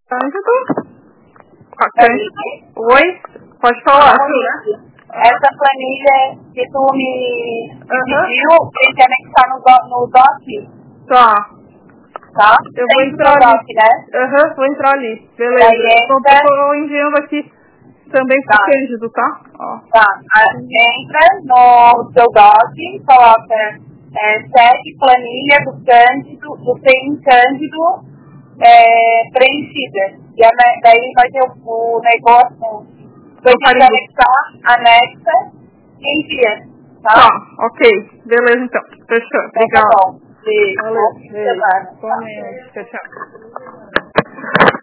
Cândido. Oi? Pode falar. Essa planilha que tu me pediu, tem que anexar no doc? Tá. Tá? Eu vou entrar ali. Doc, né? Vou entrar ali. Beleza. Estou enviando aqui também pro Cândido, tá? Ó. Tá. Entra no seu doc, coloca 7 planilhas do Cândido, do PEN Cândido preenchida. E daí vai ter o negócio, vai ter que anexar, anexa e envia. Tá? Ok. Beleza então. Fechou. Obrigada. Tá bom. Beijo. Valeu. Beijo. Tchau, tchau.